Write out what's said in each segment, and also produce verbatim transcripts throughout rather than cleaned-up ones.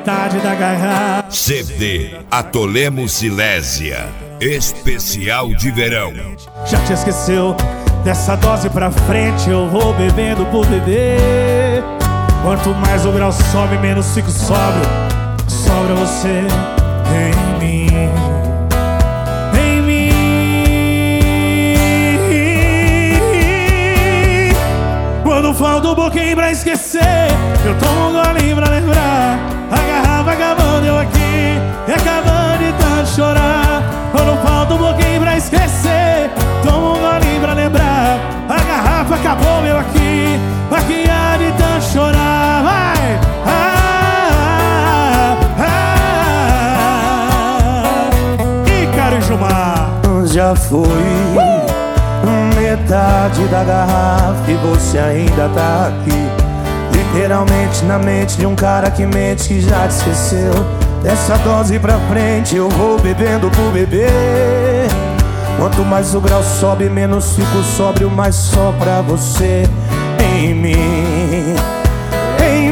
metade da garrafa. C D Atolemo Silésia, especial de verão. Já te esqueceu? Dessa dose pra frente eu vou bebendo por beber. Quanto mais o grau sobe, menos fico sóbrio. Sobra você em mim, em mim. Quando falta um pouquinho pra esquecer, eu tomo um golinho pra lembrar. A garrafa acabando, eu aqui, e acabando de tanto chorar. Quando falta um pouquinho pra esquecer, tomo um golinho pra lembrar. A garrafa acabou, eu aqui, aqui há de tanto chorar. Vai! Ah, ah, ah. Ícaro e Gilmar. Já foi uh! metade da garrafa e você ainda tá aqui, literalmente na mente de um cara que mente, que já te esqueceu. Dessa dose pra frente eu vou bebendo por beber. Quanto mais o grau sobe, menos fico sóbrio, mais só pra você em mim, em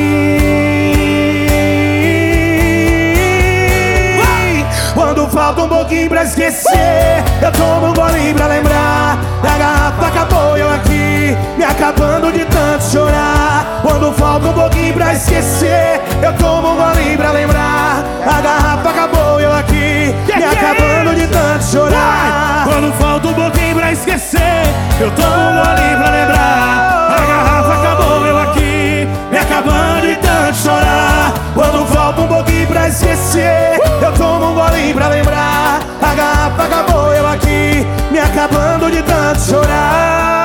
mim. Quando falta um pouquinho pra esquecer, eu tomo um golinho pra lembrar. A garrafa acabou, eu aqui, me acabando de tanto chorar. Quando falta um pouquinho pra esquecer, eu tomo um golinho pra lembrar. A garrafa acabou, eu aqui, me acabando de tanto chorar. Quando falta um pouquinho pra esquecer, eu tomo um golinho pra lembrar. A garrafa acabou, eu aqui, me acabando de tanto chorar. Quando falta um pouquinho pra esquecer, eu tomo um golinho pra lembrar. A garrafa acabou, eu aqui, me acabando de tanto chorar.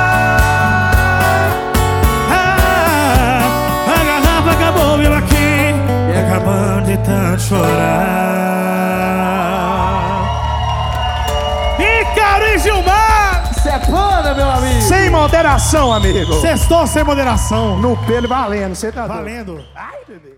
Ah, a garrafa acabou, eu aqui, me acabando de tanto chorar. Ícaro e Gilmar! Isso é panda, meu amigo! Sem moderação, amigo! Sextou sem moderação. No pelo valendo, você tá valendo. Ai, bebê.